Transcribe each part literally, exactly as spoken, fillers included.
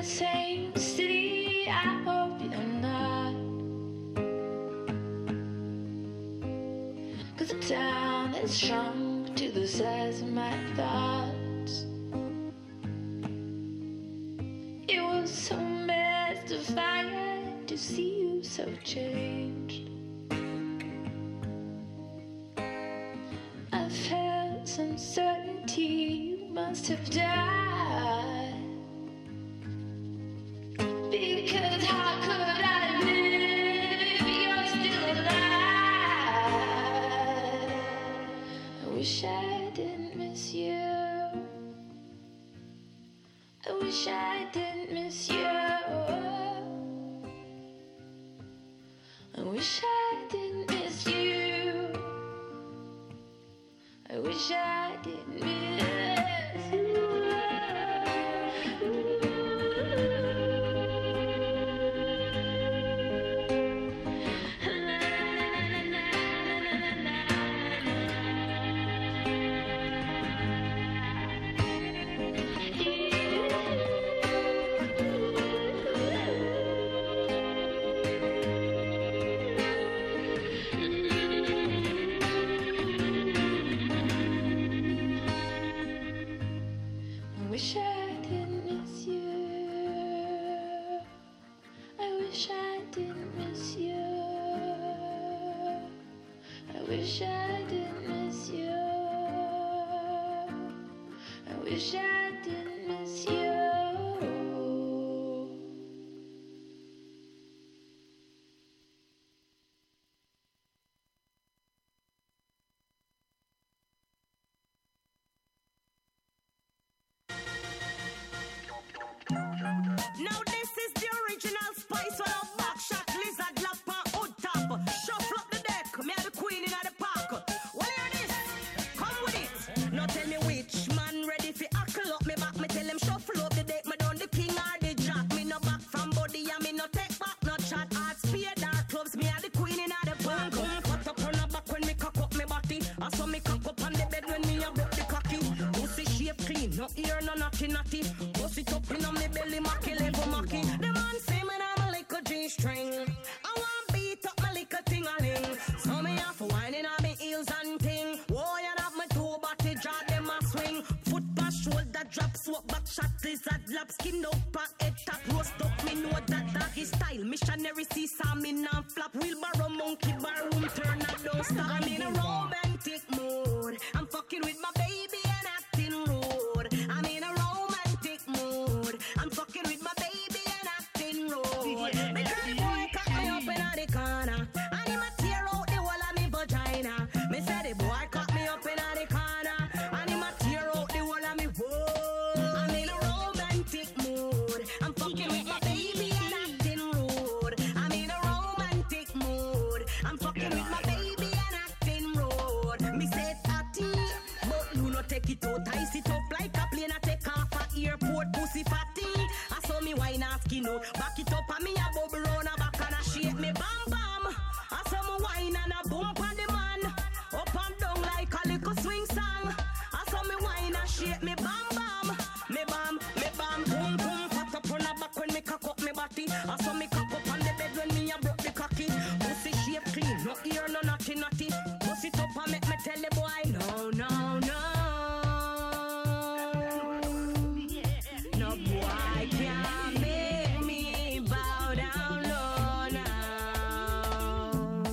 the same city, I hope you're not. 'Cause the town is shrunk to the size of my thoughts. It was so mystifying to see you so changed. I felt some certainty you must have died. Because how could I live if you're still alive? I wish I didn't miss you. I wish I didn't miss you. I wish I didn't miss you. I wish I didn't miss you. I wish I didn't miss you. I wish I didn't miss you. I wish I didn't miss you. I wish I didn't miss you. Now this is the original Spice on a back shot, lizard lap on hood top. Shuffle up the deck, me are the queen in the park. Well, hear this, come with it. Now tell me which man ready fi hackle up me back. Me tell him shuffle up the deck, me done the king or the jack. Me no back from body and me no take back no chat. Hard spear dark clubs, me are the queen in the park. Cut up on the back when me cock up me body. I saw me cock up on the bed when me a broke the cocky. Pussy shape clean, no ear, no naughty naughty. Bust it up in on me belly, macky level macky. The man say me I'm a little G-string. I want beat up my little ting-a-ling. So me have to whining on me heels and ting. Whoa, you have my two body jaw, them a swing. Foot pass, shoulder drop, swap back shot, lizard lap, skin up, and head tap, roast up. Me know that doggy style. Missionary see saw me non flap. Wheelbarrow monkey bar room turn and don't stop. I'm in a romantic mood. I'm fucking with my baby and acting rude. I'm in a romantic mood. I'm fucking with my baby and acting rude. Me girl boy cut me up in the corner, and him a tear out the whole of me vagina. Me say the boy cut me up in the corner, and him a tear out the whole of me whoa. I'm in a romantic mood. I'm fucking with my baby and acting rude. I'm in a romantic mood. I'm fucking with my baby and acting rude. Me say tatty, but you no take it out. I sit up like a plane. I take off at airport, pussy fatty. I saw me wine and skin out. Back it up and me a bubble round a back and a shake me bam bam. I saw me wine and a bump on the man. Up and down like a little swing song. I saw me wine and shake me bam bam. Me bam, me bam, boom boom. Fat up on the back when me cock up me body. I saw me cock up on the bed when me a broke the cocky. Pussy shape clean, no ear, no naughty naughty. Bust it up and make me tell the boy no, no, no. No boy can't make me bow down low now.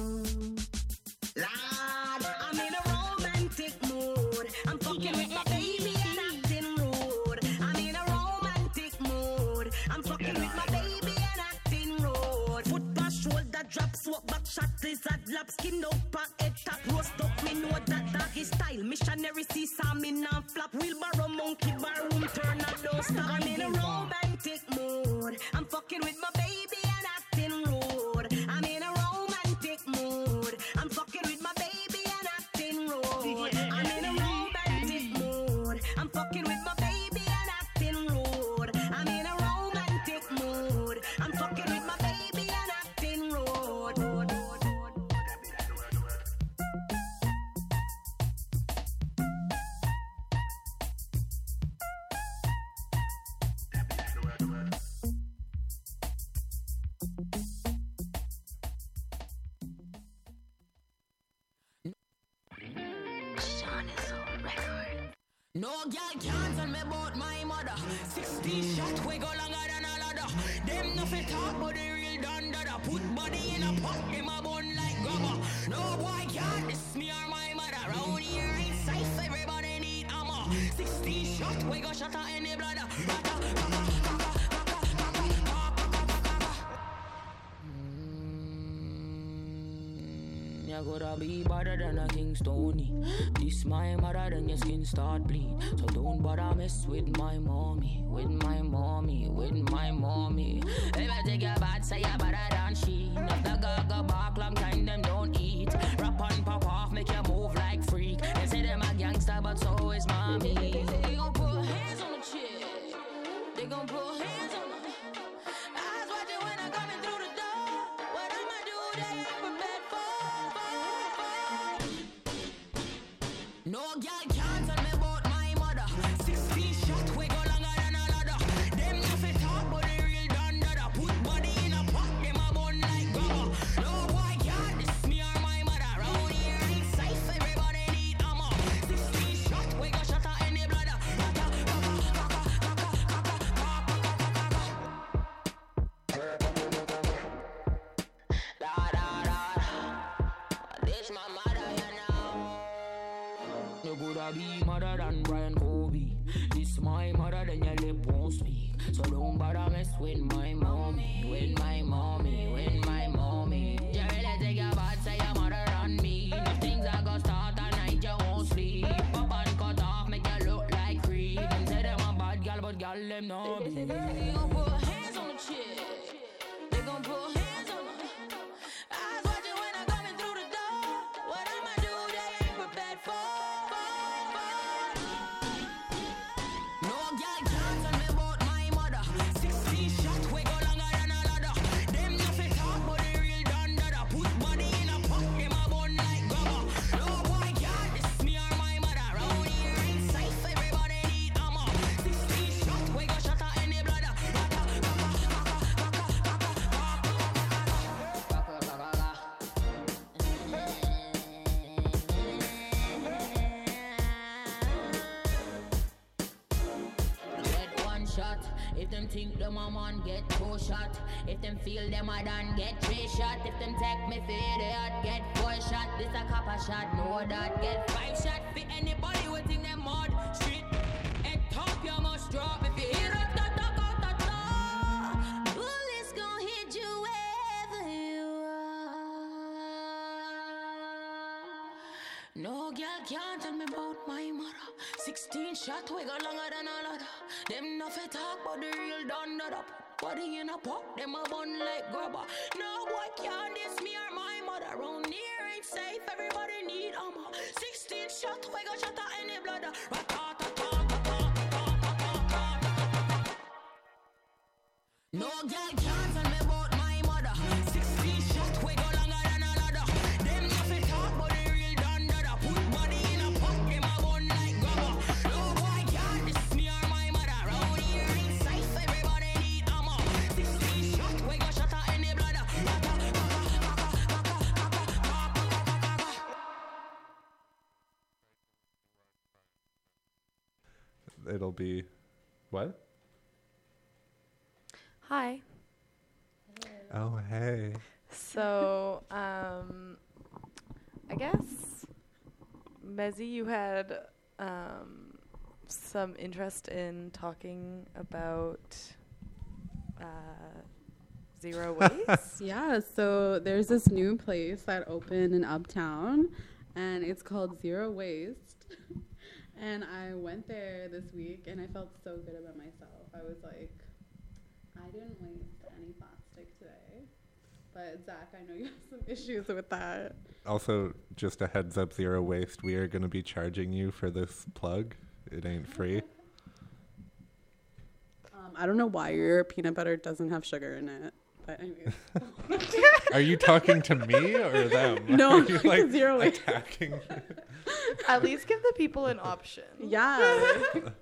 Lord, I'm in a romantic mood. I'm fucking with my baby and acting rude. I'm in a romantic mood. I'm fucking with my baby and acting rude. Foot pass, shoulder drop, swap back shot, lizard lap, skin up and head tap, roast up. Me know that doggy style. Missionary see saw me non flap. Wheelbarrow monkey bar room turn and don't stop. I'm in a romantic mood. I'm fucking with my baby and acting rude. I'm in a romantic mood. I'm fucking with my baby and acting rude. I'm in a romantic mood. I'm fucking with my baby and acting rude. I'm in a romantic mood. I'm fucking with my baby and acting rude. No girl can't tell me about my mother. Sixteen shot we go longer than a ladder. Them nothing talk but the real done dada. Put body in a pot, them a bun like grubber. No boy can't diss me or my mother. Round here ain't safe, everybody need ammo. Sixteen shot we go shot at any bladder. You gotta be better than a King Stony. This my mother, then your skin start bleed. So don't bother mess with my mommy, with my mommy, with my mommy. If I take your bad, say you better than she. If the girl go back, long time them don't eat. Rap on, pop off, make you move like freak. They say them a gangster, but so is mommy. They gon' put hands on the chick. They gon' put hands on the. Eyes watching when I'm coming through the door. What I'ma do, they ain't prepared for. No girl can't tell me about my mother. Sixteen shot we go longer than a ladder. Them nothing talk but the real done dada. Put body in a pot, them a bun like grubber. No boy can't diss me or my mother. Round here ain't safe, everybody need ammo. Sixteen shot we go shot at any bladder. Da da da. This my mother, you know. You coulda be mother than Brian Kobe. This my mother, then your lip won't speak. So don't bother mess with my mommy, with my mommy, with my mommy. You really take your bad, say your mother on me. If things are gonna start at night, you won't sleep. Pop and cut off, make you look like creep. Them say them a bad girl, but girl them no be. They gon' put hands on the chick. They gon' put hands on the. Eyes watching when I'm coming through the door. What I'ma do, they ain't prepared for. No girl can't tell me about my mother. Sixteen shot we go longer than a ladder. Them nothing talk but the real done dada. Put body in a pot, them a bun like grubber. No boy can't diss me or my mother. Round here ain't safe, everybody need ammo. Sixteen shot we go shot at any bladder. Get one shot. If them think them a man, get two shot. If them feel them a done, get three shot. If them take me for idiot, get four shot. This a copper shot, know that. Get five shot for anybody who think them mud. Street, head top, you must drop. If you hear a ta ta ta ta ta, bullets gon' hit you wherever you are. No girl can't tell me about my mother. Sixteen shot we go longer than a ladder. Them nothing talk but the real done dada. Body in a pot, them a bun like grubber. No boy can't diss me or my mother. Round here ain't safe, everybody need ammo. Sixteen shot we go shot at any bladder. No girl can't tell me about my mother. Sixteen shot we go longer than a ladder. Them nothing talk but the real done dada. Put body in a pot, them a bun like grubber. No boy can't diss me or my mother. Round here ain't safe, everybody need ammo. Sixteen shot we go shot at any bladder. It'll be what? Hi. Oh, hey. So, um, I guess, Mezzy, you had um, some interest in talking about uh, zero waste. Yeah, so there's this new place that opened in Uptown, and it's called Zero Waste. And I went there this week, and I felt so good about myself. I was like, I didn't waste any plastic today. But Zach, I know you have some issues with that. Also, just a heads up, Zero Waste, we are going to be charging you for this plug. It ain't free. Um, I don't know why your peanut butter doesn't have sugar in it. But anyways. Are you talking to me or them? No, are you like Zero Waste. attacking? At least give the people an option. Yeah.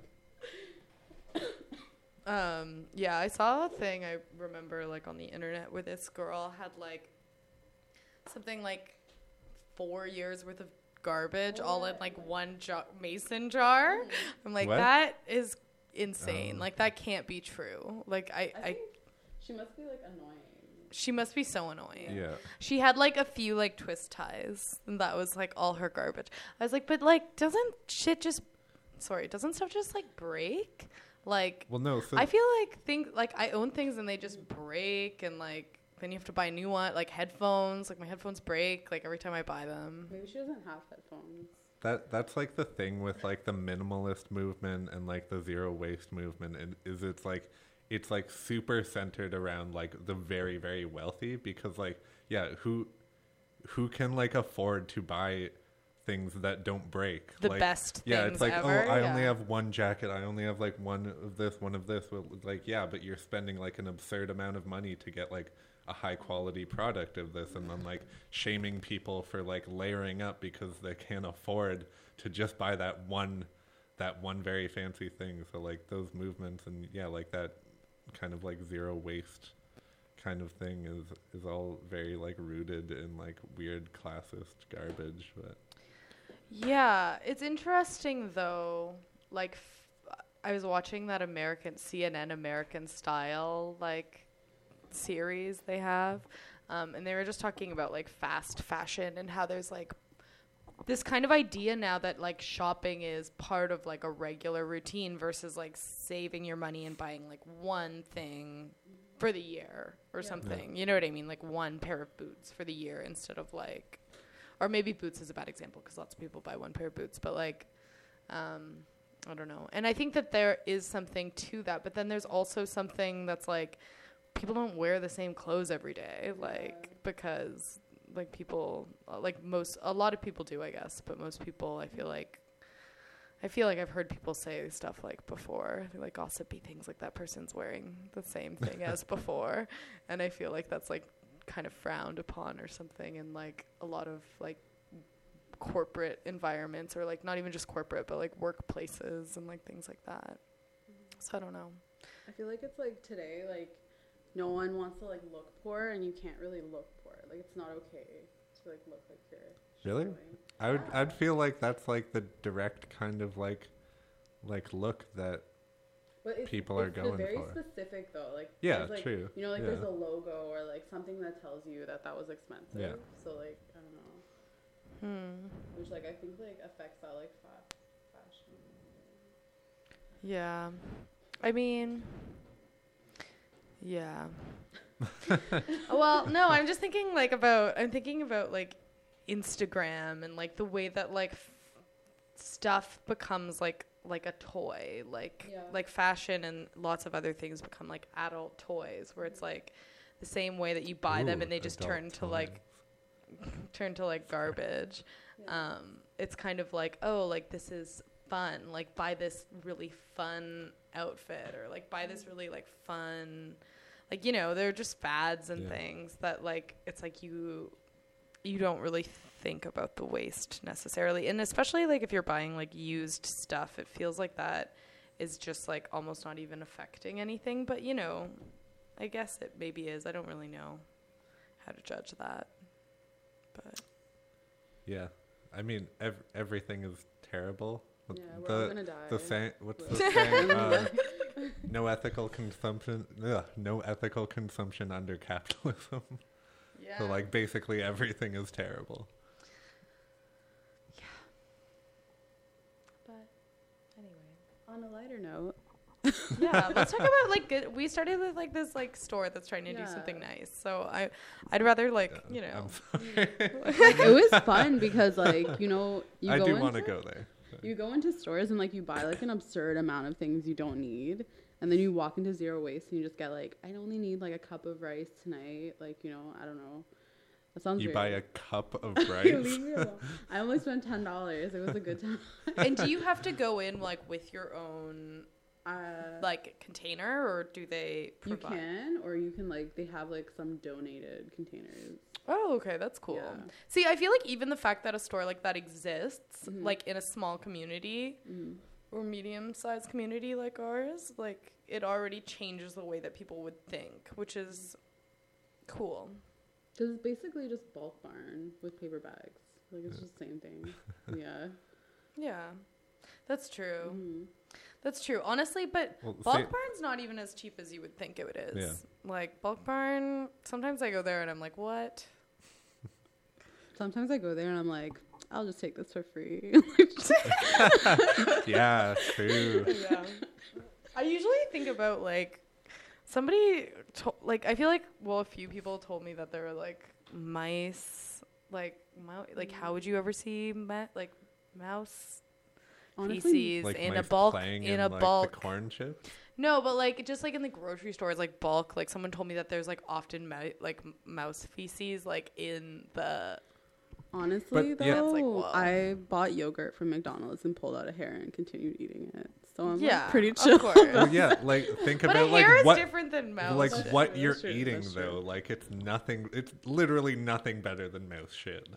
Um, yeah, I saw a thing I remember like on the internet where this girl had like something like four years worth of garbage all in like one jar- mason jar. I'm like, What? that is insane. Oh. Like that can't be true. Like I, I I, think she must be like annoying. she must be so annoying. Yeah. She had like a few like twist ties, and that was like all her garbage. I was like, but like, doesn't shit just, sorry, doesn't stuff just like break? Like, Well, no. So I feel like things like I own things and they just break, and like then you have to buy a new one. Like headphones, like my headphones break like every time I buy them. Maybe she doesn't have headphones. that that's like the thing with like the minimalist movement and like the zero waste movement, and is it's like it's like super centered around like the very very wealthy, because like yeah, who who can like afford to buy things that don't break? The like, best yeah, things it's like, ever, oh, I only yeah. have one jacket, I only have like one of this, one of this. Well, like, yeah, but you're spending like an absurd amount of money to get like a high quality product of this, and then like shaming people for like layering up because they can't afford to just buy that one that one very fancy thing. So like those movements, and yeah, like that kind of like zero waste kind of thing is is all very like rooted in like weird classist garbage. But Yeah, it's interesting though. Like, f- I was watching that American C N N American Style like series they have, um, and they were just talking about like fast fashion and how there's like this kind of idea now that like shopping is part of like a regular routine versus like saving your money and buying like one thing for the year or something. You know what I mean? Like one pair of boots for the year instead of like, or maybe boots is a bad example because lots of people buy one pair of boots, but like, um, I don't know. And I think that there is something to that, but then there's also something that's like, people don't wear the same clothes every day, like, because like people, uh, like most, a lot of people do, I guess, but most people, I feel like, I feel like I've heard people say stuff like before, like gossipy things, like that person's wearing the same thing as before, and I feel like that's like kind of frowned upon or something in like a lot of like corporate environments, or like not even just corporate, but like workplaces and like things like that. So I don't know. I feel like it's like today, like no one wants to like look poor, and you can't really look poor. Like it's not okay to like look like you're Really? struggling. I would I'd feel like that's like the direct kind of like like look that But it's, people are it's going the very for. specific though. Like Yeah, there's, like, true. You know, like Yeah. there's a logo or like something that tells you that that was expensive. Yeah. So like I don't know, Hmm. which like I think like affects that like fa- fashion. Yeah. I mean, yeah. Well, no, I'm just thinking like about, I'm thinking about like Instagram and like the way that like f- stuff becomes like like a toy, like Yeah. like fashion and lots of other things become like adult toys, where it's like the same way that you buy them Ooh, and they just adult turn to like toys. turn to like garbage. Yeah. Um, it's kind of like, oh, like this is fun. Like buy this really fun outfit, or like buy this really like fun, like, you know, they're just fads and Yeah. things that like, it's like you, you don't really think about the waste necessarily. And especially like if you're buying like used stuff, it feels like that is just like almost not even affecting anything, but you know, I guess it maybe is. I don't really know how to judge that, but Yeah, I mean ev- everything is terrible. Yeah, we're the all gonna die. the saying, what's the We're- saying? Uh, no ethical consumption. Ugh, no ethical consumption under capitalism. yeah. So like basically everything is terrible. But anyway, On a lighter note, yeah, let's talk about like good, we started with like this like store that's trying to do something Yeah. nice. So I, I'd rather like you know. I'm sorry. it was fun because like you know you I go do into, want to go there. you go into stores and like you buy like an absurd amount of things you don't need, and then you walk into zero waste and you just get like, I only need like a cup of rice tonight. Like, you know, I don't know. That sounds You weird. buy a cup of Leave rice. me alone. I only spent ten dollars. It was a good time. And do you have to go in like with your own Uh, like container, or do they you provide? can, or you can like they have like some donated containers. Oh, okay, that's cool. Yeah. See, I feel like even the fact that a store like that exists, Mhm. like in a small community Mm. or medium-sized community like ours, like it already changes the way that people would think, which is cool. Because it's basically just bulk barn with paper bags. Like it's just the same thing. Yeah. Yeah, that's true. Mhm. That's true. Honestly, but Well, Bulk say- Barn's not even as cheap as you would think it is. Yeah. Like Bulk Barn, sometimes I go there and I'm like, what? Sometimes I go there and I'm like, I'll just take this for free. Yeah, true. Yeah. I usually think about like somebody to- like I feel like well a few people told me that there were like mice like mou- like how would you ever see ma- like mouse Honestly, feces Like in a mice bulk playing in in, a like, bulk the corn chips. no but like just like in the grocery stores like bulk like someone told me that there's like often mou- like m- mouse feces like in the honestly But, yeah. though, It's like, whoa. I bought yogurt from McDonald's and pulled out a hair and continued eating it. So I'm yeah like pretty of chill. course. Well, yeah, like think But a about like hair is what different than mouse like That's what true, you're that's true, eating that's true. though. Like it's nothing. It's literally nothing better than mouse shit.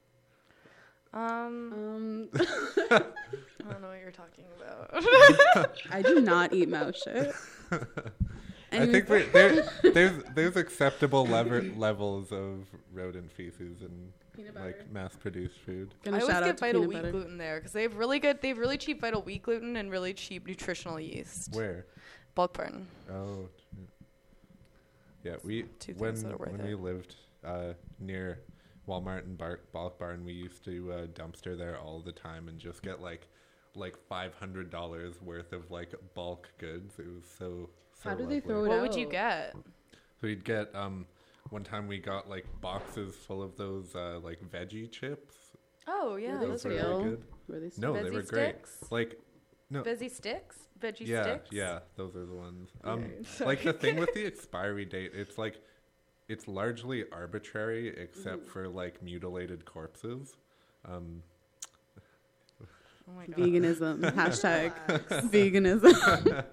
um Um, I don't know what you're talking about. I do not eat mouse shit. I think we're, there, there's there's acceptable lever, levels of rodent feces and Peanut butter. like mass-produced food. Gonna I always shout out get to Vital peanut Wheat butter. gluten there because they have really good, they have really cheap Vital Wheat gluten and really cheap nutritional yeast. Where? Bulk Barn. Oh, yeah. We Two when things that are worth when it. we lived uh, near Walmart and Bar- Bulk Barn, we used to uh, dumpster there all the time and just get like like five hundred dollars worth of like bulk goods. It was so. so How do they lovely. throw it What would you out. get? So we'd get um one time we got like boxes full of those uh, like veggie chips. Oh yeah, they those Those are were stale? really good. good. Were they No, they Veggie were great. sticks? Like no, Veggie sticks? Veggie yeah, sticks? yeah, those are the ones. Um, Okay. like the thing with the expiry date, it's like it's largely arbitrary except for like mutilated corpses. Um, Oh my god. Veganism. Hashtag Relax. veganism.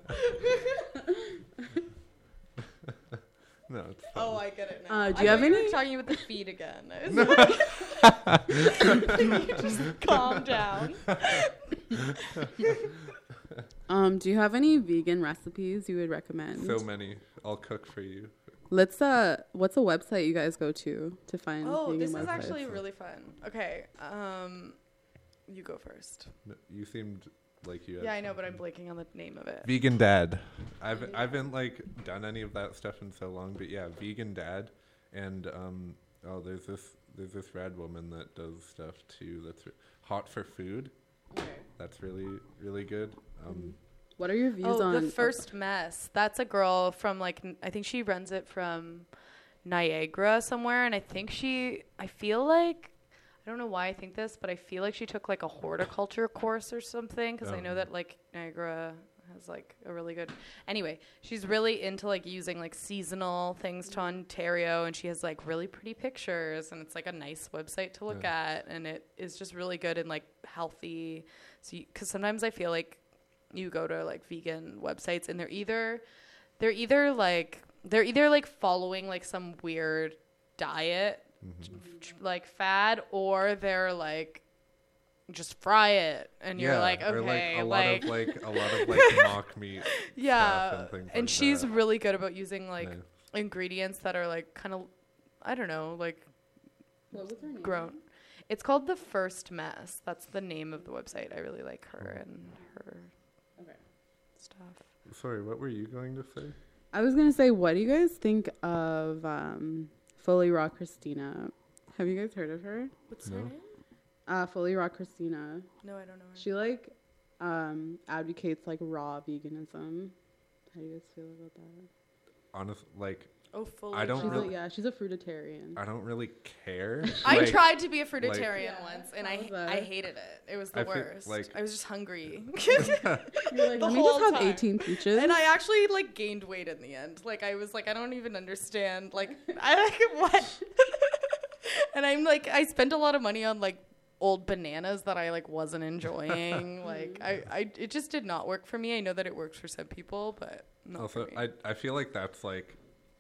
no, it's fine. Oh, I get it now. Uh, do I you have thought you were any- talking about the feet again. I was like, you just calm down. Um, do you have any vegan recipes you would recommend? So many. I'll cook for you. Let's uh what's a website you guys go to to find Oh, vegan this is websites? actually really fun. Okay, um, you go first. No, you seemed like you. Had Yeah, I know, but I'm something. blanking on the name of it. Vegan Dad. I've I haven't like done any of that stuff in so long, but yeah, Vegan Dad, and um oh there's this there's this rad woman that does stuff too. That's re- hot for food. Okay. That's really really good. Um, What are your views Oh, on the first mess. That's a girl from like n- I think she runs it from Niagara somewhere, and I think she. I feel like I don't know why I think this, but I feel like she took like a horticulture course or something because I know Oh. that like Niagara has like a really good. Anyway, she's really into like using like seasonal things to Ontario, and she has like really pretty pictures, and it's like a nice website to look Yeah. at, and it is just really good and like healthy. So, because sometimes I feel like you go to like vegan websites and they're either they're either like they're either like following like some weird diet tr- like fad, or they're like just fry it and you're like or okay like a like, lot of like a lot of like mock meat. yeah and things and like she's that. really good about using like Nice. ingredients that are like kind of I don't know like What was her name? grown. It's called The First Mess. That's the name of the website. I really like her and her Okay. stuff. Sorry, what were you going to say? I was gonna say, what do you guys think of um, Fully Raw Christina? Have you guys heard of her? What's No. her name? Uh, Fully Raw Christina. No, I don't know her. She like um, advocates like raw veganism. How do you guys feel about that? Honest, like Oh, fully. I don't She's really- a, yeah, she's a fruitalitarian. I don't really care. I Like, tried to be a fruitarian Yeah. once, and How I was that? I hated it. It was the I feel worst. like- I was just hungry, You're like, the let me whole just have time. eighteen peaches. and I actually like gained weight in the end. Like I was like, I don't even understand. Like I like what? And I'm like, I spent a lot of money on like old bananas that I like wasn't enjoying. like I, I, it just did not work for me. I know that it works for some people, but not Also, for me. I I feel like that's like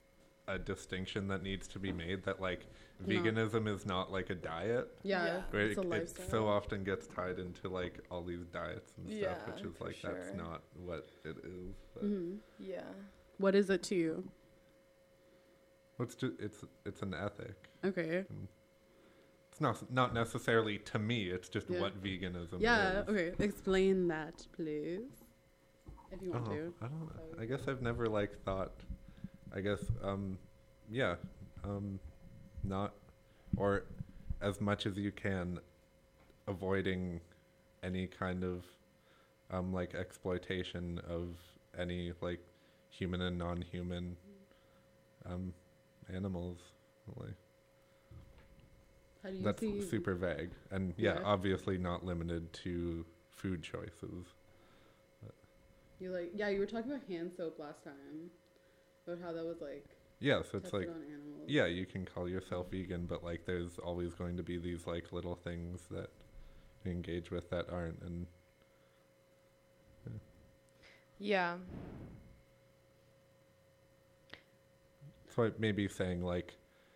a distinction that needs to be made. That like No. veganism is not like a diet. yeah, Yeah. Where it's it, a it lifestyle. so often gets tied into like all these diets and stuff, Yeah, which is for like that's sure. not what it is. But Mhm. yeah. What is it to you? it's just it's it's an ethic. Okay. it's not not necessarily to me. It's just Yeah. what veganism Yeah, is. okay. Explain that, please. If you want Oh, to. I don't know. I guess I've never like thought. I guess um, yeah, um, not or as much as you can, avoiding any kind of um like exploitation of any like human and non-human um animals. Like How do you that's see super vague, and yeah, Yeah. obviously not limited to food choices. you like yeah, you were talking about hand soap last time. About how that was like Yeah, so it's tested like on animals. yeah, you can call yourself vegan, but like there's always going to be these like little things that you engage with that aren't, and Yeah. so I maybe saying like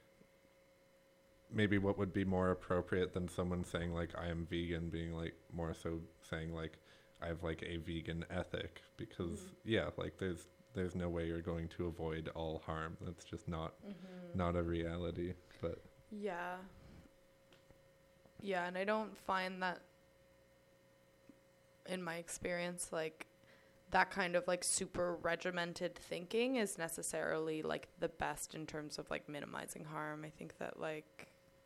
maybe what would be more appropriate than someone saying like I am vegan, being like more so saying like I have like a vegan ethic, because Mhm. yeah, like there's there's no way you're going to avoid all harm. That's just not Mm-hmm. not a reality. But Yeah. Yeah, and I don't find that in my experience like that kind of like super regimented thinking is necessarily like the best in terms of like minimizing harm. I think that like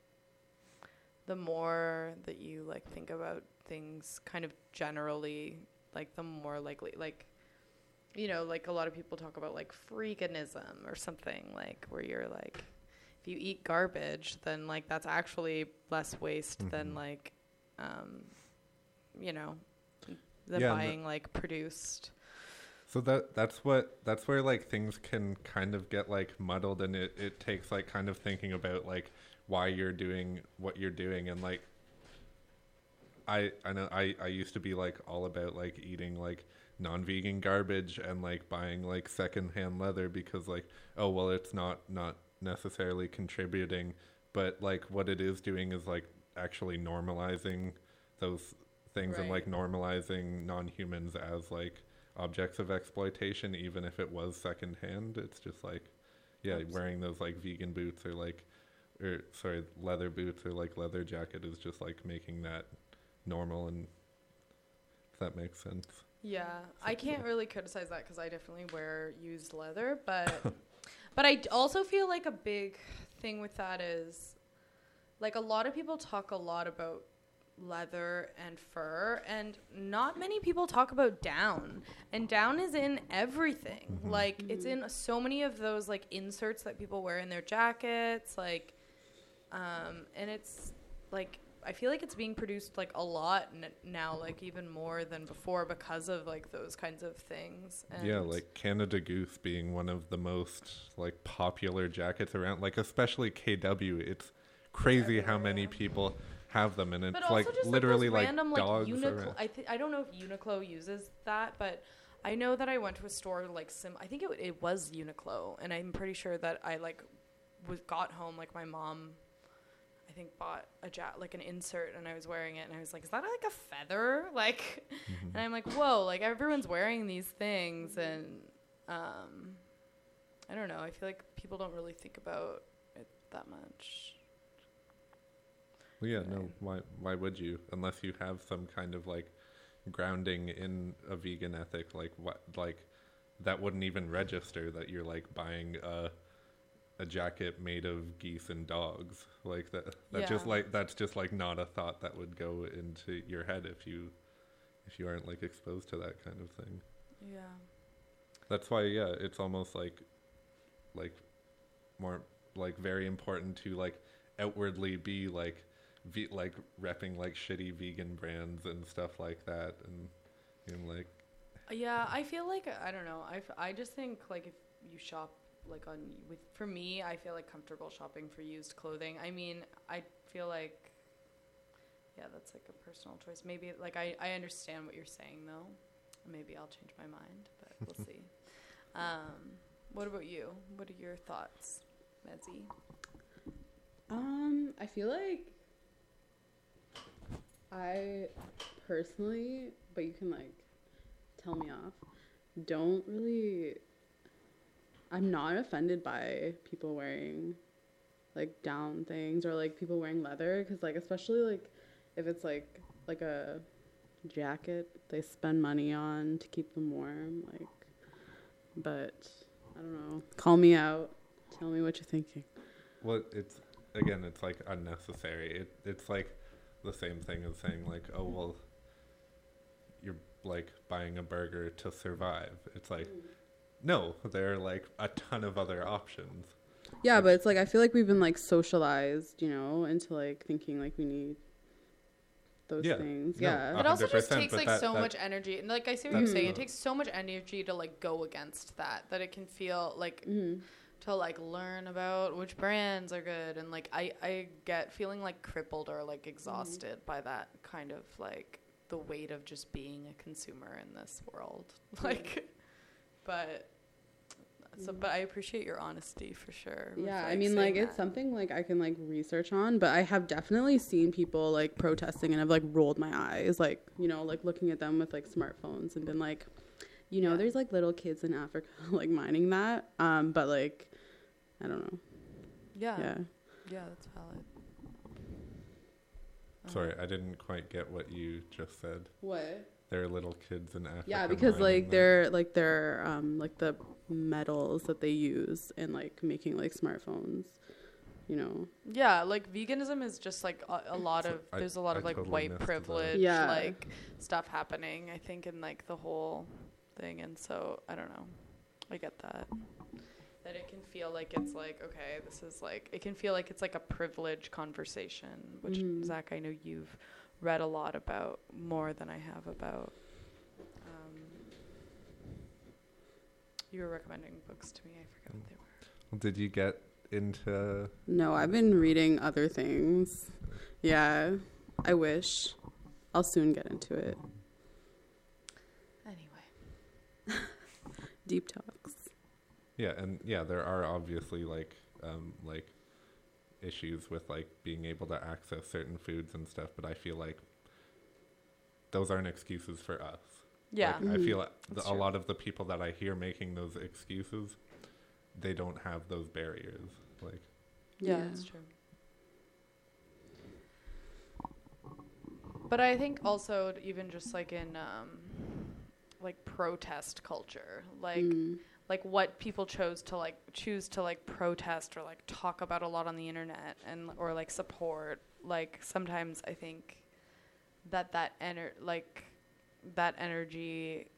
the more that you like think about things kind of generally, like the more likely like you know, like a lot of people talk about like freaganism or something, like where you're like if you eat garbage, then like that's actually less waste than Mhm. like um you know, than Yeah, and the- buying like produced. so that that's what that's where like things can kind of get like muddled, and it, it takes like kind of thinking about like why you're doing what you're doing. And like I I know I, I used to be like all about like eating like non-vegan garbage and like buying like secondhand leather because like oh well it's not not necessarily contributing, but like what it is doing is like actually normalizing those things and like Right. normalizing non-humans as like objects of exploitation, even if it was secondhand. It's just like yeah, wearing those like vegan boots or like or sorry leather boots or like leather jacket is just like making that normal, and if that makes sense. Yeah, I can't really criticize that because I definitely wear used leather, but but I d- also feel like a big thing with that is like a lot of people talk a lot about leather and fur, and not many people talk about down. And down is in everything. Mhm. Like it's in so many of those like inserts that people wear in their jackets, like um and it's like I feel like it's being produced like a lot n- now, like even more than before because of like those kinds of things. And Yeah, like Canada Goose being one of the most like popular jackets around, like especially K W. It's crazy how everywhere, many yeah. people have them, and it's but also like just literally like, those like random, like dogs Uniqlo. around. I th- I don't know if Uniqlo uses that, but I know that I went to a store like sim. I think it w- it was Uniqlo, and I'm pretty sure that I like was got home like my mom. I think bought a ja- like an insert, and I was wearing it, and I was like, "Is that like a feather?" Like, Mhm. and I'm like, "Whoa!" Like everyone's wearing these things, and um, I don't know. I feel like people don't really think about it that much. Well, yeah, no. Right. Why? Why would you? Unless you have some kind of like grounding in a vegan ethic, like what, like that wouldn't even register that you're like buying a a jacket made of geese and dogs. Like that. That just Yeah. like that's just like not a thought that would go into your head if you if you aren't like exposed to that kind of thing. Yeah. That's why, yeah, it's almost like, like, more like very important to like outwardly be like, ve- like repping like shitty vegan brands and stuff like that, and you know, like, Yeah, I feel like I don't know. I, f- I just think like if you shop like on with for me, I feel like comfortable shopping for used clothing. I mean, I feel like yeah, that's like a personal choice. Maybe like I I understand what you're saying though. Maybe I'll change my mind, but we'll see. Um, what about you? What are your thoughts, Mezzy? Um, I feel like I personally, but you can like tell me off, don't really, I'm not offended by people wearing like down things or like people wearing leather because like especially like if it's like like a jacket they spend money on to keep them warm like but I don't know, call me out, tell me what you're thinking. Well, it's again, it's like unnecessary. It it's like the same thing as saying like, oh well, you're like buying a burger to survive. It's like, no, there are like a ton of other options. Yeah, but it's like I feel like we've been like socialized, you know, into like thinking like we need those Yeah. things. No, Yeah. uh, It also just one hundred percent, takes but like that- so that- much energy, and like I see what you're That's saying. It the- takes so much energy to like go against that that it can feel like Mhm. to like learn about which brands are good, and like I I get feeling like crippled or like exhausted by that kind of like the weight of just being a consumer in this world. Like, but so but I appreciate your honesty for sure. with, Yeah, I like, mean, like, saying it's that. something, like, I can, like, research on, but I have definitely seen people, like, protesting and have, like, rolled my eyes, like, you know, like, looking at them with, like, smartphones and been like, you know, Yeah. there's, like, little kids in Africa, like, mining that, um, but, like, I don't know. Yeah, Yeah. yeah, that's valid. Sorry, I didn't quite get what you just said. What? There are little kids in Africa. Yeah, because, mining like, them. they're, like, they're, um, like, the metals that they use in, like, making, like, smartphones, you know. Yeah, like veganism is just like a, a lot So of I- there's a lot I of like totally white missed that. privilege Yeah. like stuff happening, I think, in like the whole thing, and so I don't know. I get that. That it can feel like it's like, okay, this is like it can feel like it's like a privilege conversation, which Mhm. Zach, I know you've read a lot about, more than I have about. Um, you were recommending books to me. I forgot what they were. Did you get into? No, I've been reading other things. Yeah, I wish. I'll soon get into it. Anyway. Deep talks. Yeah, and yeah, there are obviously like um, like issues with like being able to access certain foods and stuff, but I feel like those aren't excuses for us. Yeah. Like, I Mhm. feel like the, That's a true. lot of the people that I hear making those excuses, they don't have those barriers. Like, Yeah, Yeah. that's true. But I think also even just like in um, like protest culture, like Mm. like what people chose to like choose to like protest or like talk about a lot on the internet and or like support, like sometimes I think that that ener- like that energy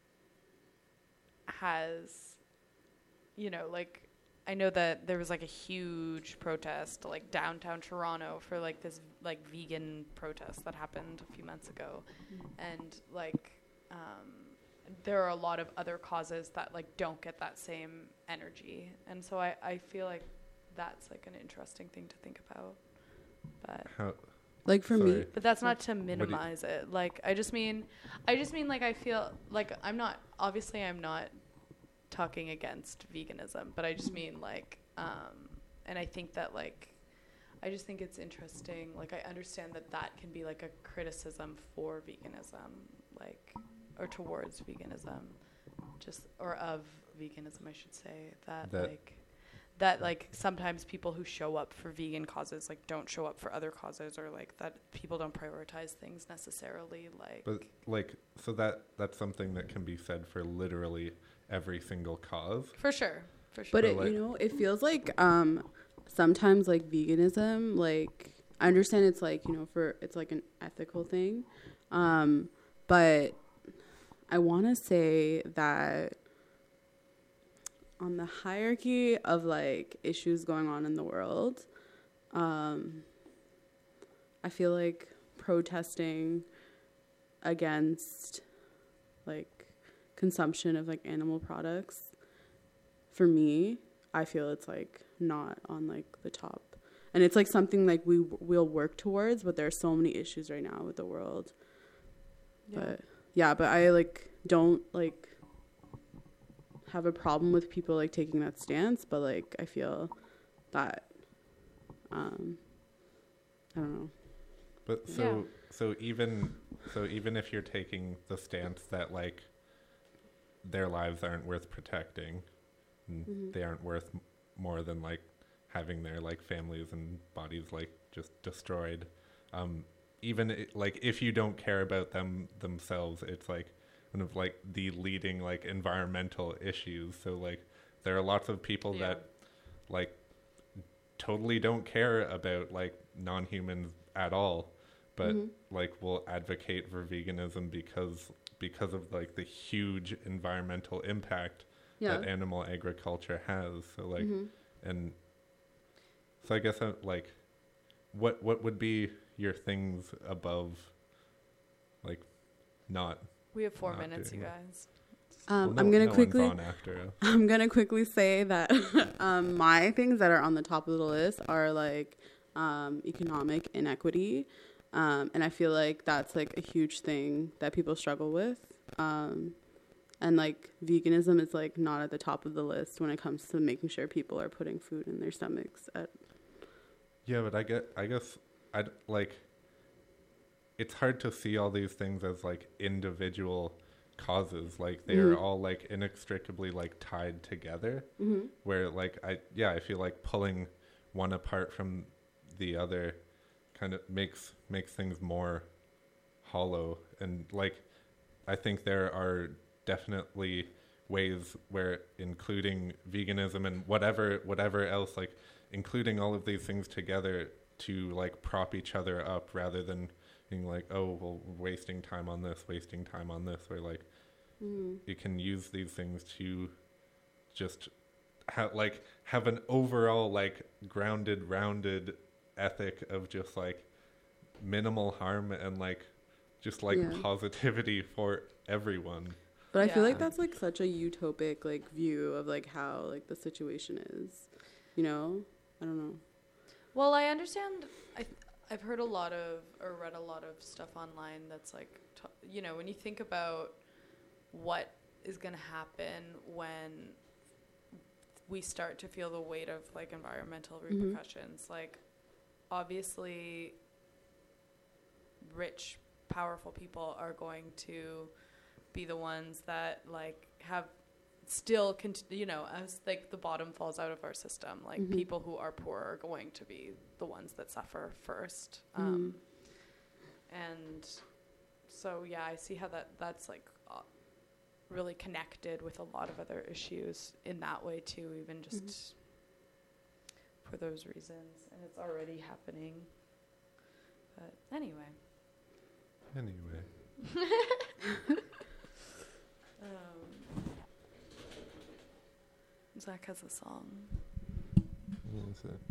has, you know, like I know that there was like a huge protest like downtown Toronto for like this like vegan protest that happened a few months ago, and like um, there are a lot of other causes that like don't get that same energy, and so I, I feel like that's like an interesting thing to think about, but how? Like for me, Sorry. but that's not to do you- minimize it. Like I just mean, I just mean like I feel like I'm not obviously I'm not talking against veganism, but I just mean like, um, and I think that like, I just think it's interesting. Like I understand that that can be like a criticism for veganism, like, or towards veganism, just or of veganism, I should say that, That- like. That like sometimes people who show up for vegan causes like don't show up for other causes, or like that people don't prioritize things necessarily, like But like, so that that's something that can be said for literally every single cause. for sure, for sure. but So, it, like- you know, it feels like um, sometimes like veganism, like I understand it's like, you know, for it's like an ethical thing, um, but I want to say that on the hierarchy of like issues going on in the world, um, I feel like protesting against like consumption of like animal products, for me, I feel it's like not on like the top, and it's like something like we will work towards, but there are so many issues right now with the world. yeah. But yeah, but I like don't like have a problem with people like taking that stance, but like I feel that um I don't know. But so so even so even if you're taking the stance that like their lives aren't worth protecting, and Mhm. they aren't worth m- more than like having their like families and bodies like just destroyed. Um, even it, like if you don't care about them themselves, it's like one of like the leading like environmental issues. So like there are lots of people Yeah. that like totally don't care about like non-humans at all, but Mhm. like will advocate for veganism because because of like the huge environmental impact Yeah. that animal agriculture has. So like Mhm. and so I guess uh, like what what would be your things above like not We have four Not minutes, you doing guys. Um, well, I'm no- gonna no one's quickly. on after I'm gonna quickly say that um, my things that are on the top of the list are like um, economic inequity, um, and I feel like that's like a huge thing that people struggle with. Um, and like veganism is like not at the top of the list when it comes to making sure people are putting food in their stomachs. At, Yeah, but I get, I guess, I'd like. It's hard to see all these things as like individual causes. Like they are Mhm. all like inextricably like tied together. mm-hmm. Where like I, yeah, I feel like pulling one apart from the other kind of makes makes things more hollow. And like, I think there are definitely ways where including veganism and whatever whatever else, like including all of these things together to like prop each other up rather than being like, oh well, we're wasting time on this, wasting time on this, or like Mm-hmm. you can use these things to just have like have an overall like grounded rounded ethic of just like minimal harm and like just like Yeah. positivity for everyone. But I feel like Yeah. that's like such a utopic like view of like how like the situation is, you know? I don't know. Well, I understand. I th- I've heard a lot of or read a lot of stuff online that's like, t- you know, when you think about what is going to happen when we start to feel the weight of like environmental Mhm. repercussions, like obviously rich, powerful people are going to be the ones that like have still cont- you know, as like the bottom falls out of our system, like Mhm. people who are poor are going to be the ones that suffer first. Mm-hmm. Um, and so yeah, I see how that that's like uh, really connected with a lot of other issues in that way too, even just Mhm. for those reasons, and it's already happening. But anyway, Anyway, um, Zach has a song. what is it?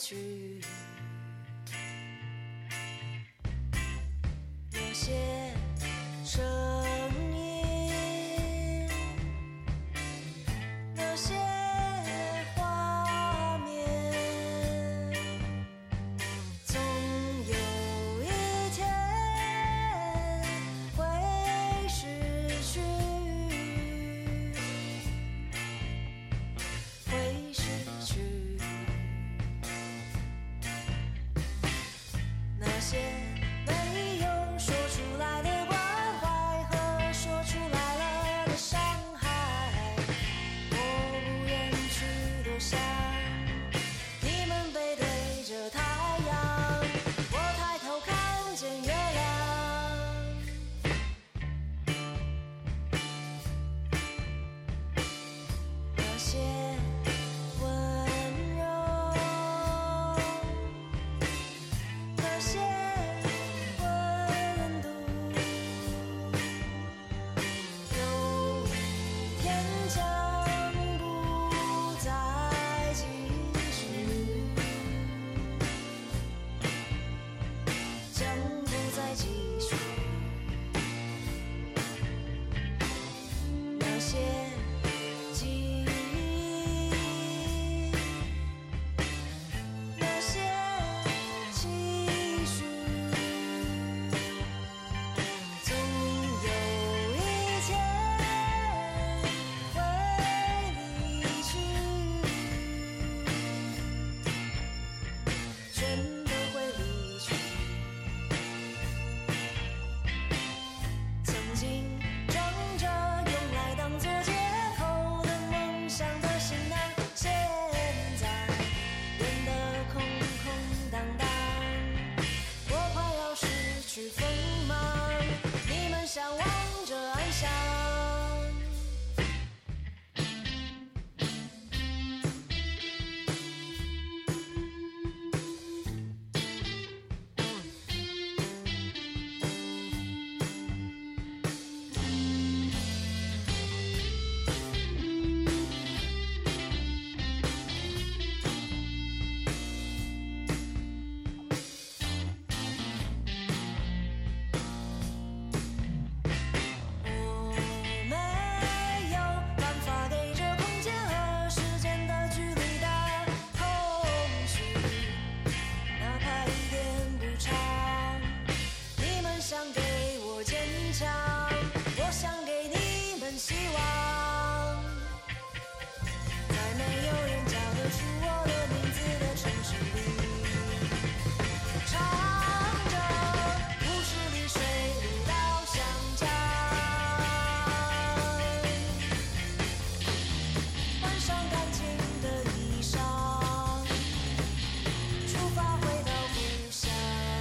去。那些声音，那些画面，总有一天会失去，会失去。那些没有说出来的关怀和说出来了的伤害，我不愿去多想。你们背对着太阳，我抬头看见月亮。那些温柔，那些温度，有一天将不再继续，将不再继续。那些记忆，那些期许，总有一天会离去，全都会离去。曾经装着用来当作借口的梦想的行囊，现在变得空空荡荡。我快要失去锋芒，你们向往着安详。我没有办法给这空间和时间的距离的空虚，哪怕一点不长。你们想给我坚强，我想给你们希望。在没有人叫得出我的名字的城市里，唱着故事里水路到湘江，换上感情的衣裳，出发回到故乡。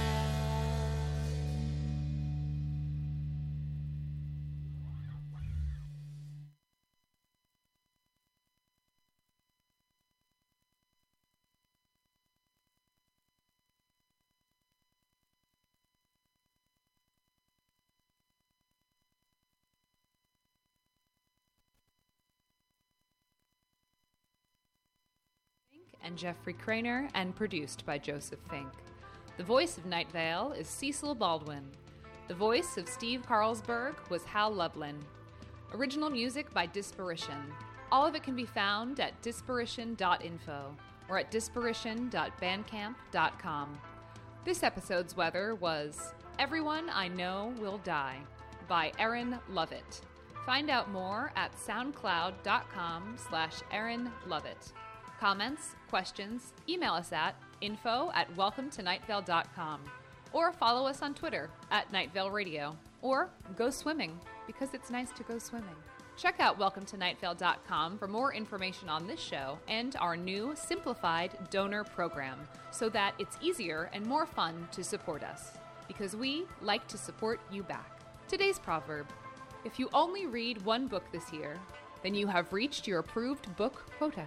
And Jeffrey Craner, and produced by Joseph Fink. The voice of Night Vale is Cecil Baldwin. The voice of Steve Carlsberg was Hal Lublin. Original music by Disparition. All of it can be found at disparition dot info or at disparition dot bandcamp dot com. This episode's weather was Everyone I Know Will Die by Erin Lovett. Find out more at soundcloud.com slash Erin Lovett. Comments, questions, email us at info at welcome to night vale dot com or follow us on Twitter at Night Vale Radio or go swimming because it's nice to go swimming. Check out welcome to night vale dot com for more information on this show and our new simplified donor program so that it's easier and more fun to support us because we like to support you back. Today's proverb: if you only read one book this year, then you have reached your approved book quota.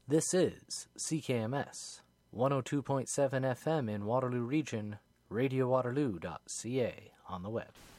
This is C K M S, one oh two point seven F M in Waterloo Region, radio waterloo dot c a on the web.